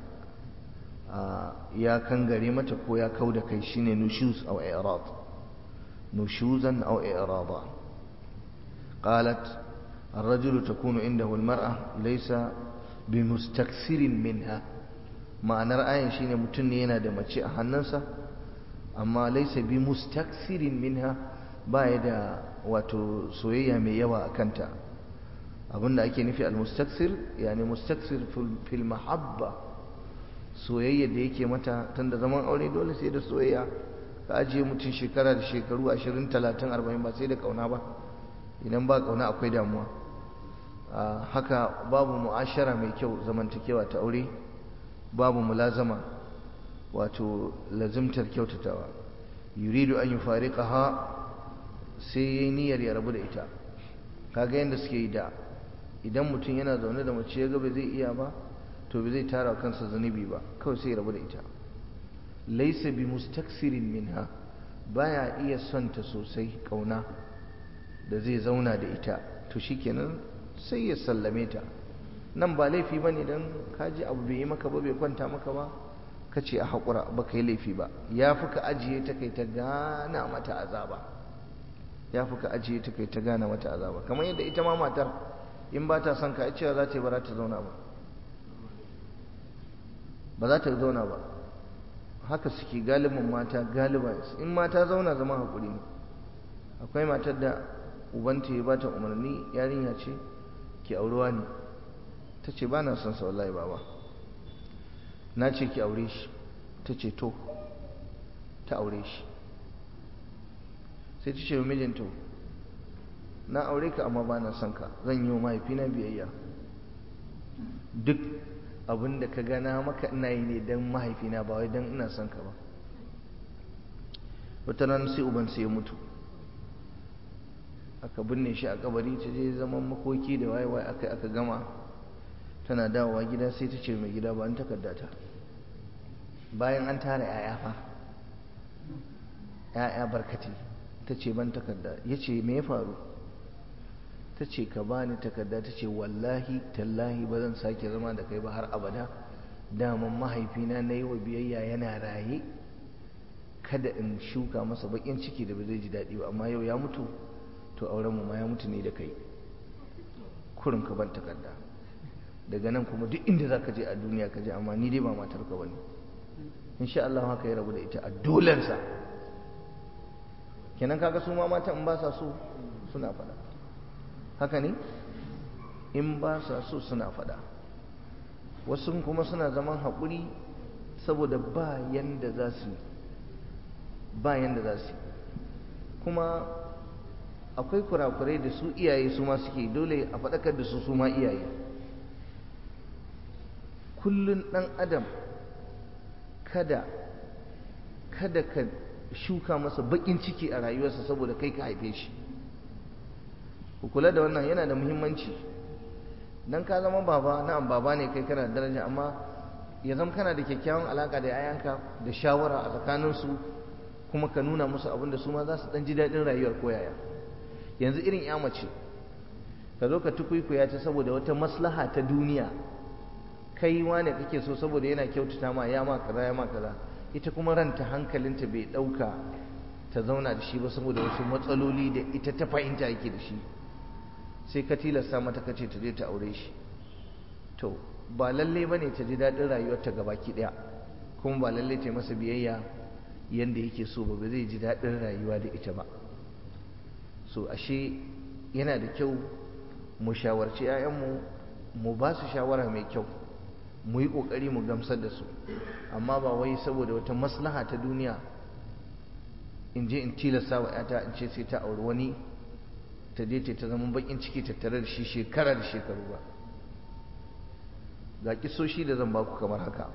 ya kangare mata ko ya kauda kai, shine nushuz aw irad, nushuzan aw irada. qalat الرجل تكون عنده المرأة ليس بمستكثر منها. ma'anar ayin shine mutum ne yana da mace a hannunsa amma laysa bimustakthirin minha, baya da wato soyayya mai yawa a kanta. Abinda ake nufi almustakthir yani mustakthir fil mahabba, soyayya da yake mata. Tunda zaman aure dole sai da soyayya. Ka ajiye mutum shekara da shekaru 20 30 40 ba sai da kauna ba. Idan ba kauna akwai damuwa. Haka babu mu'ashara mai kyau, zamantakewa ta aure, babu mulazama wato lazimtar kyautatawa. Yuridu an yufariqaha, sai yayi niyyar ya rabu da ita. Kaga yanda suke yi da, idan mutum yana zaune da mace ya ga ba zai iya ba, to ba zai tara kansa zanubi ba, kawai sai ya rabu da ita. Laysa bi mustaksirin minha, baya iya son ta sosai kauna da zai zauna da ita, to shikenan sai ya sallame ta. Nan ba laifi bane dan kaji abu bai yi maka ba, bai kwanta maka ba, kace a hakura, baka yi laifi ba. Yafi ka ajiye ta kai ta gana mata azaba, yafi ka ajiye ta kai ta gana mata azaba. Kamar yadda ita ma matar in ba ta son ka, cewa za ta yi ba za ta zauna ba, ba za ta zauna ba. Haka suke galibin mata, galiba in mata zauna zama hakuri ne. Akwai matar da ubanta ya bata umarni, yarinya ce, ki aurewa ne. Ta ce ba na son sa wallahi baba, na ce ki aure shi. Ta ce to, ta aure shi. Sai ta ce wa mijinta, na aure ka amma ba na son ka, zan yi wa mahaifina biyayya. Duk abin da ka gana maka ina yi ne don mahaifina, ba wai don ina son ka ba. wata ran sai uban sai ya mutu, aka binne shi a kabari, ta je zaman makoki da waye aka gama, tana dawowa gida sai ta ce mai gida ba an takardata, bayan an tara 'ya'ya fa, 'ya'ya barkati, ta ce ban takarda. Ya ce me ya faru? ta ce ka bani takarda. Ta ce wallahi tallahi ba zan sake zama da kai ba har abada, daman mahaifina na yi wa biyayya yana raye, kada in shuka masa bakin ciki da ba zai ji daɗi ba, amma yau ya mutu, to aurenmu ma ya mutu ne da kai, kurin ka ban takarda. Daga nan kuma duk inda za ka je a duniya ka je, amma ni dai ba matarka ba ne. insha Allah haka ya rabu da ita a dolensa. Kenan kaga su ma mata in ba sa so suna fada, haka ne, in ba sa so suna fada. Wasu kuma suna zaman haƙuri saboda ba yanda za su kuma akwai kurakurai da su iyaye su ma suke, dole a faɗakar da su ma iyaye. Kullun ɗan adam kada ka shuka masa baƙin ciki a rayuwarsa saboda kai ka haife shi. Ku kula da wannan, yana da muhimmanci. Dan ka zama baba, na'am baba ne kai, kana da daraja, amma ya zama kana da kyakkyawan alaka da yayanka, da shawara a tsakaninsu, kuma ka nuna musu abin da su ma za su ɗan ji daɗin rayuwar koyaya. Yanzu irin ya mace ka zo ka tukuikuya ta saboda wata maslaha ta duniya, kai wane kake so saboda yana kyautata ma, ya ma kaza, ita kuma ranta hankalinta bai ɗauka ta zauna da shi ba saboda wasu matsaloli da ita ta fahimta yake da shi, sai ka tilasta mata ka ce ta je ta aure shi. To ba lalle ba ne ta ji daɗin rayuwarta gabaki ɗaya, kuma ba lalle ta yi masa biyayya yanda yake so ba zai ji daɗin rayuwa da ita ba. So ashe yana da kyau mu shawarci 'ya'yanmu, mu ba su shawara mai kyau, mu yi ƙoƙari mu gamsar da su, amma ba wai saboda wata maslaha ta duniya in je in tilasta wa 'yata in ce sai ta auri wani, ta je ta zama bakin ciki tattare da shi shekara da shekaru ba. Ga kisoshi da zan baku kamar haka.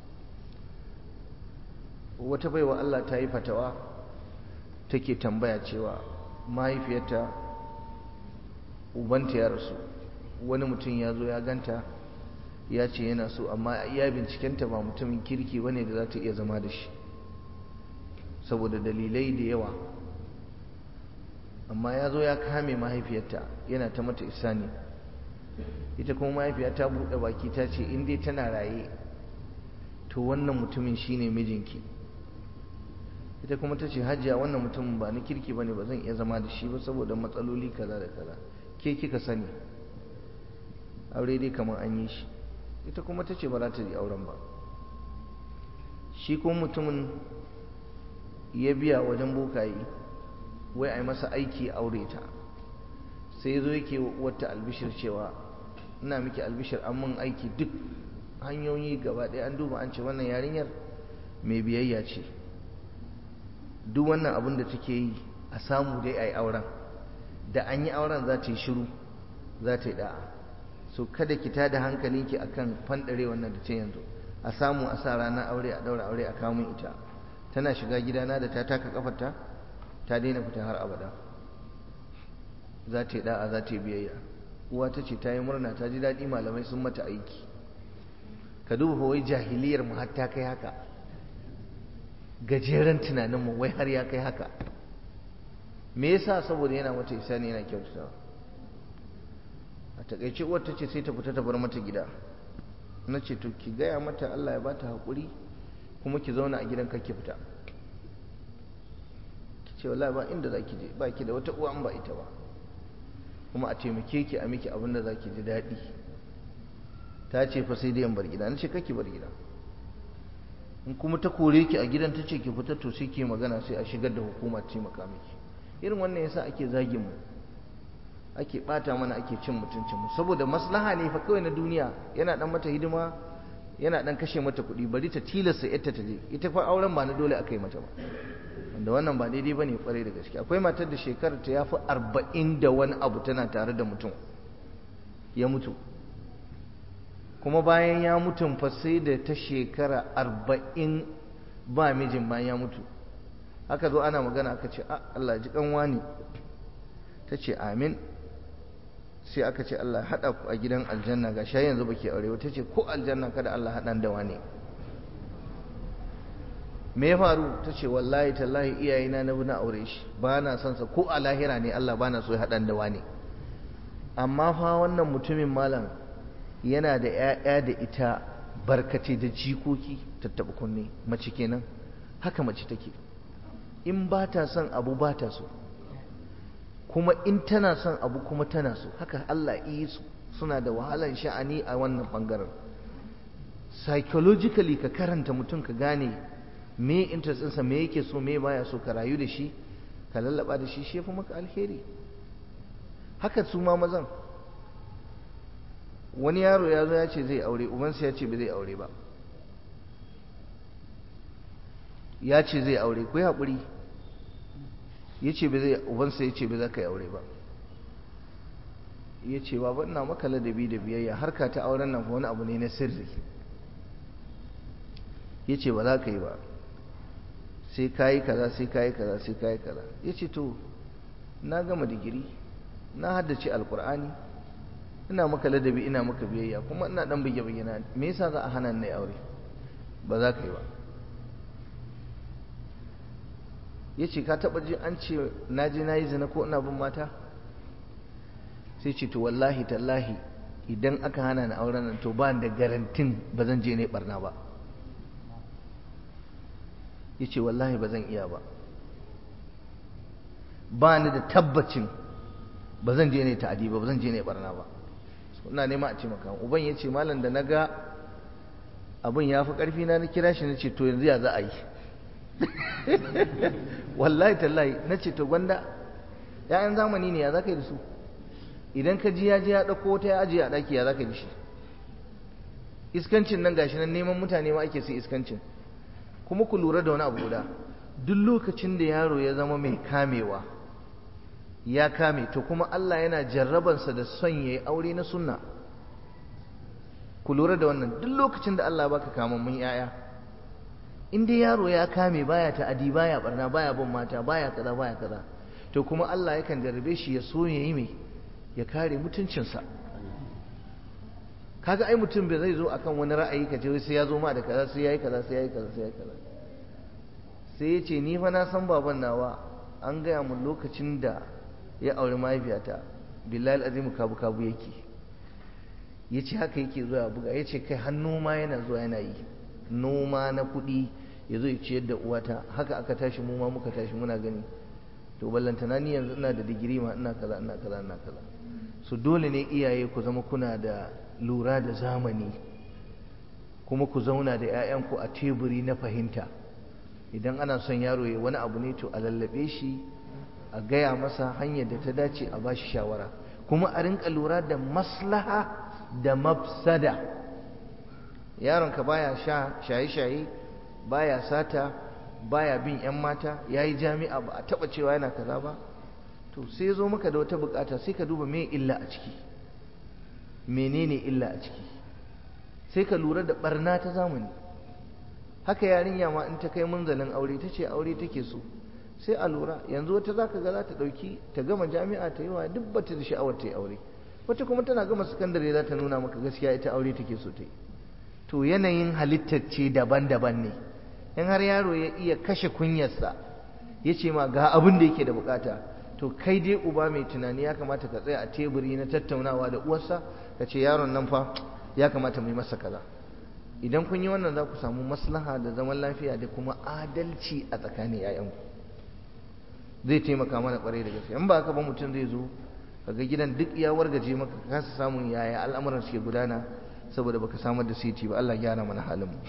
Wata baiwa Allah ta yi fatawa, take tambaya cewa mahaifiyarta ubanta ya rasu, wani mutum ya zo ya ganta ya ce yana so, amma iya bincikenta ba mutumin kirki bane da za ta iya zama da shi saboda dalilai da yawa, amma ya zo ya kame mahaifiyarta yana ta mata ihsani. Ita kuma mahaifiya ta buɗe baki ta ce in dai tana raye to wannan mutumin shine mijinki. Ita kuma ta ce hajiya wannan mutumin ba ni kirki bane, ba zan iya zama da shi ba saboda matsaloli kaza da kaza, ke kika sani, aure dai kamar an yi shi. Ita kuma ta ce ba za ta yi auren ba. Shi kuma mutumin ya biya wajen bokaye wai a yi masa aiki aure ta, sai ya zo yake wata albishir cewa ina miki albishir an mun aiki duk hanyoyi gaba ɗaya an duba, an ce wannan yarinyar mai biyayya ce, duk wannan abin da take yi a samu dai a yi auren, da an yi auren za ta yi shiru, za ta yi da'a. So kada ki tada hankalinki akan fandare wannan da ce yanzu, a samu a sa ranar aure, a daura aure, a kawo min ita. Tana shiga gidana da ta taka kafarta ta daina fita har abada, za ta yi da'a, za ta yi biyayya. Uwa ta ce ta yi murna, ta ji daɗi, malamai sun mata aiki. Ka duba wai jahiliyar mu har ta kai haka, gajeren tunanin mu wai har ya kai haka. Me yasa? Saboda yana mata ihsani, yana kyautatawa. A takaice uwar ta ce sai ta fita ta bar mata gida. Na ce to ki gaya mata Allah ya bata haƙuri, kuma ki zauna a gidan kake fita. Ki ce wallahi ba inda za ki je, ba ki da wata uwa in ba ita ba, kuma a taimake ki a miki abin da za ki ji daɗi. Ta ce fa sai dai in bar gida. Na ce kake bar gida. In kuma ta kore ki a gidan ta ce ki fita, to sai ki magana, sai a shigar da hukuma ta taimaka miki. Irin wannan yasa ake zagin mu, ake bata mana, ake cin mutuncin mu, saboda maslaha ne fa kawai na duniya. Yana dan mata hidima, yana dan kashe mata kuɗi, bari ta tilasta ita ta je. Ita fa auren ba na dole aka yi mata ba, wanda wannan ba daidai bane kwarai da gaske. Akwai matar da shekarar ta yafi 40 da wani abu tana tare da mutum, ya mutu, kuma bayan ya mutu fa sai da ta shekara 40 ba mijin, bayan ya mutu aka zo ana magana aka ce Allah ji kanwa ne, ta ce amin. sai aka ce Allah haɗa ku a gidan aljanna ga shi yanzu baki aure ba, ta ce ko aljanna kada Allah haɗan da wani. me ya faru? ta ce wallahi tallahi iyayena na na aure shi, ba na son sa ko a lahira ne Allah ba na so ya haɗan da wani. amma fa wannan mutumin malam yana da 'ya'ya da ita barkace da jikoki tattaɓa kunne, mace kenan. haka mace take, in ba ta son abu ba ta so, kuma in tana son abu kuma tana so. haka Allah yi su, suna da wahalan sha'ani a wannan bangaren. psychologically ka karanta mutum ka gane me interest ɗinsa, me yake so, me baya so, ka rayu da shi, ka lallaba da shi, shi fi maka alheri. haka su ma mazan, wani yaro ya zo ya ce zai aure, ubansa ya ce ba zai aure ba, ya ce zai aure, ku yi haƙuri, ya ce ba zai, ubansa ya ce ba za ka yi aure ba. ya ce ba ina maka ladabi da biyayya, harka ta auren nan wani abu ne na sirri. ya ce ba za ka yi ba, sai ka yi kaza, sai ka yi kaza, sai ka yi kaza. ya ce to na gama digiri, na haddace alkur'ani, ina maka ladabi, ina maka biyayya, kuma ina dan bige-bige na, me yasa za a hana ni aure? ba za ka yi ba. ya ce ka taɓa ji an ce na je na yi zina ko ina bin mata? sai ce to wallahi tallahi idan aka hana ni auren nan to ba da garantin ba zan je ne barna ba. ya ce wallahi ba zan iya ba, ba ni da tabbacin ba zan je ne ta'adi ba, ba zan je ne barna ba. ina nema a ce maka. uban ya ce malam da na ga abin ya fi ƙarfi na kira shi na ce to yanzu ya za a yi? wallahi tallahi na ce to gwanda ya'yan zamani ne, ya za ka yi da su? idan ka ji ya je ya ɗauko wata ya ajiye a ɗaki, ya za ka yi da shi? iskancin nan gashi nan neman mutane ma ake sai iskancin. kuma ku lura da wani abu guda, duk lokacin da yaro ya zama mai kamewa, ya kame, to kuma Allah yana jarrabansa da son ya yi aure na sunna. ku lura da wannan, duk lokacin da Allah baka kamammun 'ya'ya, in dai yaro ya kame, baya ta'adi, baya barna, baya bin mata, baya kaza baya kaza, to kuma Allah yakan jarrabe shi ya so ya yi mai, ya kare mutuncinsa. kaga ai mutum bai zai zo akan wani ra'ayi ka ce sai ya zo ma da kaza, sai yayi kaza, sai yayi kaza, sai yayi kaza. sai ya ce ni fa na san baban nawa an gaya mun lokacin da ya auri mahaifiyata, billahi azimu kabu kabu yake. ya ce haka yake zuwa buga, ya ce kai har noma yana zuwa yana yi, noma na kuɗi ya zo ya ciyar da uwata. haka aka tashi mu ma muka tashi muna gani. to ballantana ni yanzu ina da digiri ma, ina kaza ina kaza ina kaza. so dole ne iyaye ku zama kuna da lura da zamani, kuma ku zauna da 'ya'yanku a teburi na fahimta. idan ana son yaro ya wani abu ne, to a lallabe shi, a gaya masa hanyar da ta dace, a bashi shawara, kuma a rinka lura da maslaha da mafsada. yaronka baya shaye-shaye, baya sata, baya bin 'yan mata, yayi jami'a, ba a taba cewa yana kaza ba, to sai zo maka da wata bukata, sai ka duba me illa a ciki, menene illa a ciki, sai ka lura da barna ta zamani. haka yarinya ma in ta kai munzalin aure, ta ce aure take so, sai a lura. yanzu wata za ka ga za ta ɗauki, ta gama jami'a ta yi wa, duk bata da sha'awar ta yi aure. wata kuma tana gama sakandare za ta nuna maka gaskiya ita aure take so ta yi. to yanayin halittar ce daban-daban ne. in har yaro ya iya kashe kunyarsa, ya ce ma ga abin da yake da bukata, to kai dai uba mai tunani ya kamata ka tsaya a teburi na tattaunawa da uwarsa, ka ce yaron nan fa ya kamata mu yi masa kaza. idan kun yi wannan, za ku samu maslaha da zaman lafiya da kuma adalci a tsakanin 'ya'yanku. zai taimaka mana kwarai da gaske. in ba haka ba mutum zai zo kaga gidan duk ya wargaje maka, ka kasa samun yaya al'amuran suke gudana, saboda baka samar da siti ba. Allah gyara mana halin mu.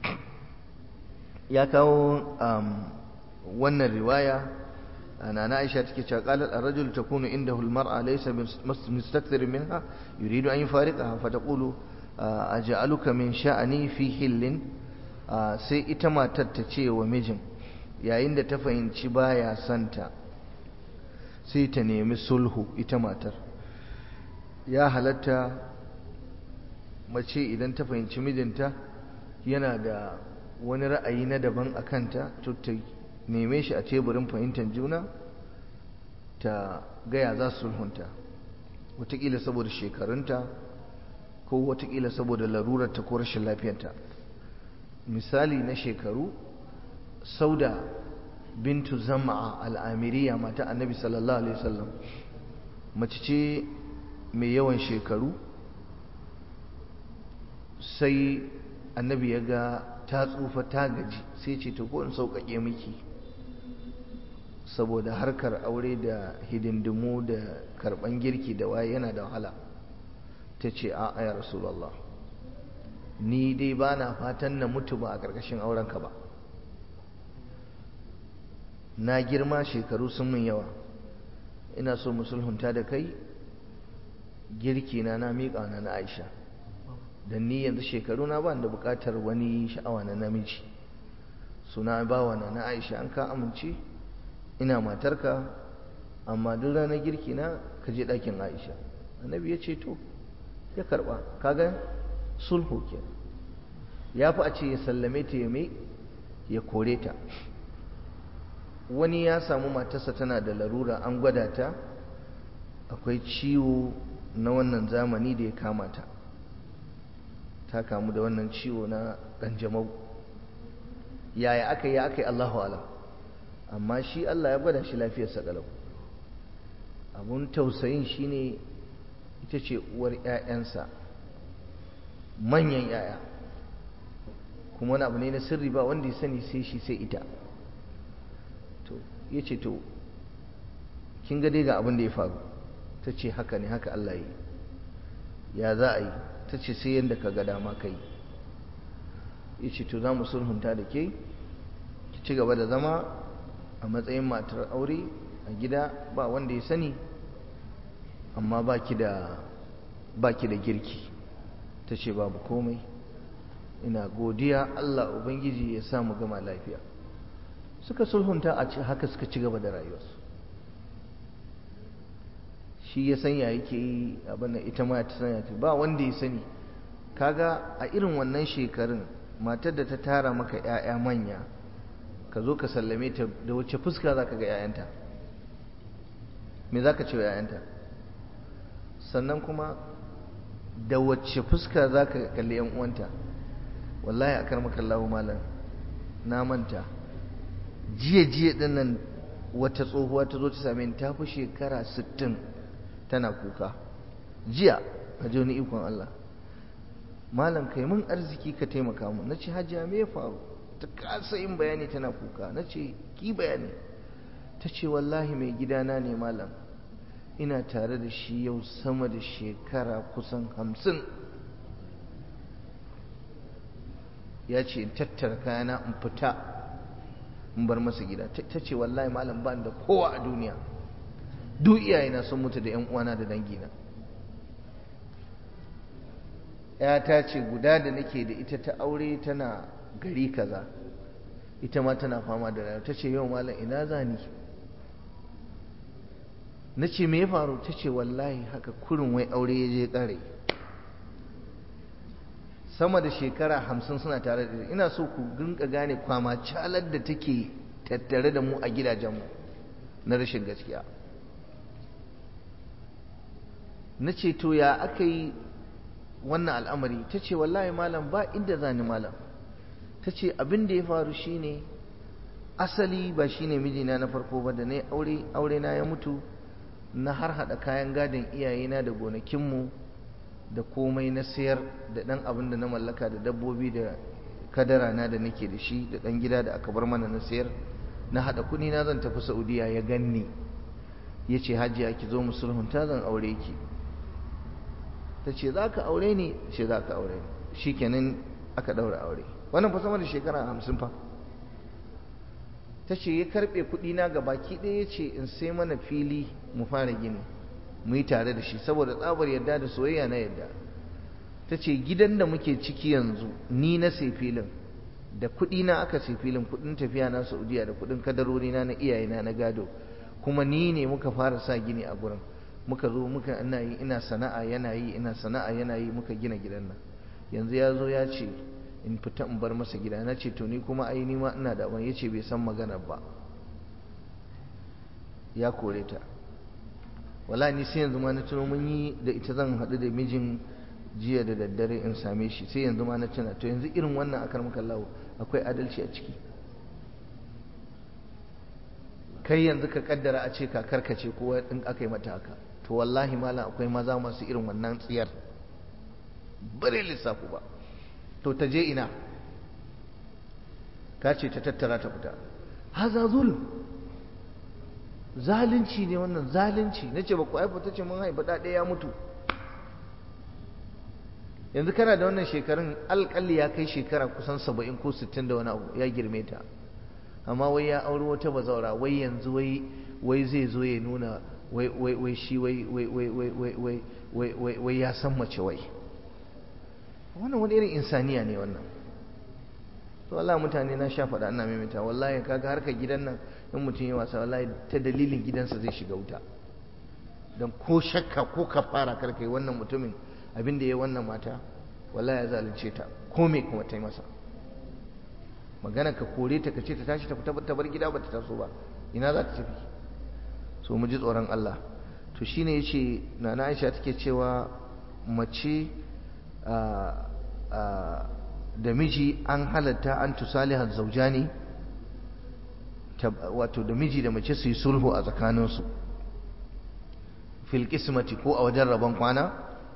ya kawo wannan riwaya, nana Aisha take cewa qalat ar-rajul takunu indahu al-mar'a laysa mustakthir minha yuridu an yufariqaha fa taqulu aj'aluka min sha'ani fi hillin. sai ita matar ta ce wa mijin, yayin da ta fahimci baya santa, sai ta nemi sulhu. ita matar, ya halatta mace idan ta fahimci mijinta yana da wani ra'ayi na daban a kanta, to ta neme shi a teburin fahimtar juna ta gaya za su sulhunta, wataƙila saboda shekarunta ko wataƙila saboda larurarta ko rashin lafiyarta. Misali na shekaru, Sauda bintu Zama'a al'amiriya mata annabi sallallahu alaihi wasallam mace ce mai yawan shekaru, sai annabi ya ga ta tsufa ta gaji, sai ce to ko in sauƙaƙe miki saboda harkar aure da hidindimu da karɓan girki da waye yana da wahala. Ta ce a'a ya Rasulullah, ni dai ba na fatan na mutu ba a ƙarƙashin aurenka ba, na girma shekaru sun min yawa, ina so mu sulhunta da kai, girki na miƙa na Aisha, dan ni yanzu shekaru na ba da buƙatar wani sha'awa na namiji, suna bawa na Aisha, an ka amince ina matarka, amma duk ranar girki na ka je ɗakin Aisha. Annabi ya ce to, ya karɓa. Kaga sulhu ke, ya fi a ce ya sallame ta ya kore ta. Wani ya samu matarsa tana da larura, an gwada ta, akwai ciwo na wannan zamani da ya kama ta, ta kamu da wannan ciwo na ƙanjamau. Yaya aka yi Allahu alam, amma shi Allah ya gwada shi lafiyarsa ƙalau. Abun tausayin shine ita ce uwar 'ya'yansa, manyan 'ya'ya, kuma wani abu ne na sirri ba wanda ya sani sai shi sai ita. To ya ce to kin ga dai ga abin da ya faru. Ta ce haka ne, haka Allah yi, ya za a yi? Ta ce sai yadda ka ga dama ka yi. Ya ce to za mu sulhunta da ke, ki ci gaba da zama a matsayin matar aure a gida, ba wanda ya sani, amma ba ki da girki. Ta ce babu komai, ina godiya, Allah Ubangiji ya sa mu gama lafiya. Suka sulhunta a haka suka ci gaba da rayuwarsu. Shi ya sanya yake yi abin da ita ma ta sanya ta, ba wanda ya sani. Kaga a irin wannan shekarun, matar da ta tara maka 'ya'ya manya, ka zo ka sallame ta, da wacce fuska za ka ga 'ya'yanta? Me za ka ce wa 'ya'yanta? Sannan kuma da wacce fuska za ka kalli 'yan uwanta? Wallahi a karmakallahu malam, na manta jiya din nan wata tsohuwa ta zo ta same ni, ta fi shekara 60 tana kuka. Jiya a ji wani ikon Allah, malam kai mun arziki ka taimaka mu. Na ce hajiya me ya faru? Ta kasa yin bayani, tana kuka. Na ce ki bayani. Ta ce wallahi mai gidana ne malam, ina tare da shi yau sama da shekara kusan 50. Ya ce in tattara kayana in fita in bar masa gida. Ta ce wallahi malam ba da kowa a duniya, duk iyayena sun mutu da 'yan uwana da dangina. ta ce guda da nake da ita ta aure tana gari kaza, ita ma tana fama da rayuwa. Ta ce yau malam ina zani? na ce me ya faru? Ta ce wallahi haka kurin wai aure ya je kare, sama da shekara 50 suna tare da ina so ku rinka gane kwama calar da take tattare da mu a gidajenmu na rashin gaskiya. na ce to ya aka yi wannan al'amari? Ta ce wallahi malam ba inda zani malam. ta ce abin da ya faru shine, asali ba shine mijina na farko ba, da na aure na ya mutu, na har hada kayan gadon iyayena da gonakinmu da komai na sayar, da dan abin da na mallaka, da dabbobi da kadara na da nake da shi, da dan gida da aka bar mana na sayar, na hada kudi na zan tafi Saudiya. ya ganni ya ce hajiya ki zo mu sulhunta, zan aure ki. ta ce za ka aure ni? ce za ka aure ni. shi kenan aka daura aure. wannan fa sama da shekara 50 fa. ta ce ya karbe kudi na ga baki ɗaya, ya ce in sai mana fili mu fara gini mu yi tare da shi, saboda tsabar yadda da soyayya na yadda. ta ce gidan da muke ciki yanzu ni na sai filin, da kudi na aka sai filin, kudin tafiya na Saudiya da kudin kadarori na iyayena na gado, kuma ni ne muka fara sa gini a gurin. muka zo muka ina sana'a yana yi, ina sana'a yana yi, muka gina gidan nan. yanzu ya zo ya ce in fita in bar masa gida. na ce to ni kuma ai ni ma ina da wani. ya ce bai san magana ba, ya kore ta. Wallahi ni sai yanzu ma na tuno mun yi da ita zan haɗu da mijin jiya da daddare in same shi, sai yanzu ma na tuna to yanzu irin wannan akar maka Allah akwai adalci a ciki? Kai yanzu ka kaddara a ce kakarka ce ko in aka yi mata haka, to wallahi malam akwai maza masu irin wannan tsiyar bare lissafu ba. To ta je ina? ka ce ta tattara ta fita. Haza zulm, zalunci ne wannan, zalunci. nace ba ku haifa? ta ce mun haifa da ɗaya ya mutu. yanzu kana da wannan shekarun, alƙalli ya kai shekara kusan 70 ko 60 da wani abu, ya girme ta, amma wai ya auri wata bazaura, wai yanzu wai zai zo ya nuna wai shi wai ya san mace. wai wannan wani irin insaniya ne wannan? to wallahi mutane na sha faɗa ina maimaita, wallahi kaga harkar gidan nan in mutum ya wasa wallahi ta dalilin gidansa zai shiga wuta. dan ko shakka ko kafara karkai wannan mutumin abin da ya wannan mata wallahi ya zalunce ta, ko me kuma ta yi masa. magana ka kore ta, ka ce ta tashi ta fita ta bar gida ba ta taso ba, ina za ta tafi? so mu ji tsoron Allah. to shine yace nana Aisha take cewa mace da miji an halatta an tusaliha zaujani, wato da miji da mace su yi sulhu a tsakaninsu fil qismati, ko a wajen rabon kwana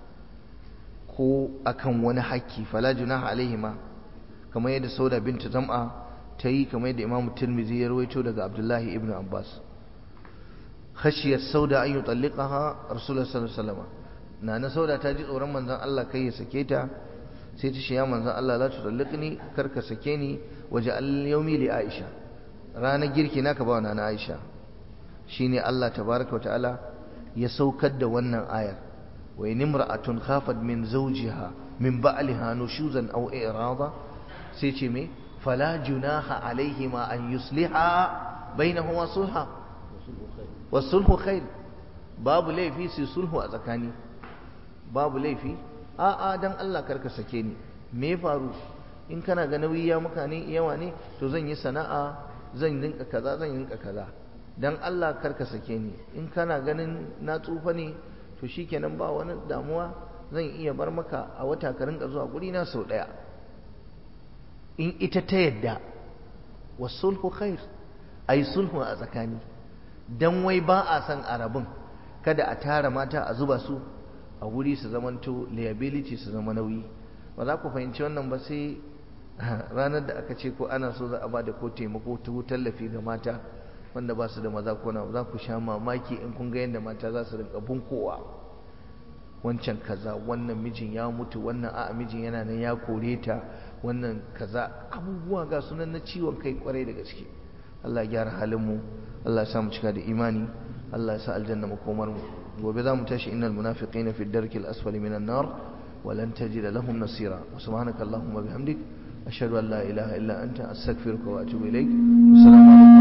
ko akan wani haƙƙi. fala junaha alaihima, kamar yadda Sauda bintu Zam'a ta yi, kamar yadda Imam Tirmidhi ya rawaito daga Abdullahi ibn Abbas. khashiyat Sauda an yutalliqaha Rasulullah sallallahu alaihi wasallam, nana Sauda ta ji tsoron manzon Allah kai ya sake ta, sai ta ce ya manzon Allah la tutalliqni, kar ka sake ni, waja'al yawmi li Aisha, ranar girki naka ba wa nana Aisha. shine Allah tabaraka wa ta'ala ya saukar da wannan ayar, wa in imra'atun khafat min zawjiha min ba'liha nushuzan aw i'rada, sai ce me fala junaha alaihima an yusliha bainahuma sulha wasulhu khair, babu laifi su sulhu a tsakani, babu laifi. a'a dan Allah karka sake ni, me faru? in kana ga nauyi ya maka ne, yawa ne, to zan yi sana'a, zan rinka kaza, zan rinka kaza, dan Allah karka sake ni. in kana ganin na tsufa ne, to shikenan ba wani damuwa, zan iya bar maka a wata ka rinka zuwa guri na sau daya. in ita ta yadda, wasulhu khair, ai sulhu a tsakani. dan wai ba a san arabin, kada a tara mata a zuba su a wuri su zamanto liability, su zama nauyi. ba za ku fahimci wannan ba sai ranar da aka ce ko ana so za a ba da ko taimako ko tallafi ga mata wanda ba su da maza ko na, za ku sha mamaki in kun ga yadda mata za su rinka bunkowa, wancan kaza, wannan mijin ya mutu, wannan a'a mijin yana nan ya kore ta, wannan kaza, abubuwa ga sunan na ciwon kai kwarai da gaske. Allah ya gyara halin mu, Allah ya sa mu cika da imani, Allah ya sa aljanna makomar mu. gobe za mu tashi innal munafiqina fi ad-darki al-asfali minan nar wa lan tajida lahum nasira. wa subhanaka allahumma bihamdik ashhadu an la ilaha illa anta astaghfiruka wa atubu ilaik. assalamu alaikum.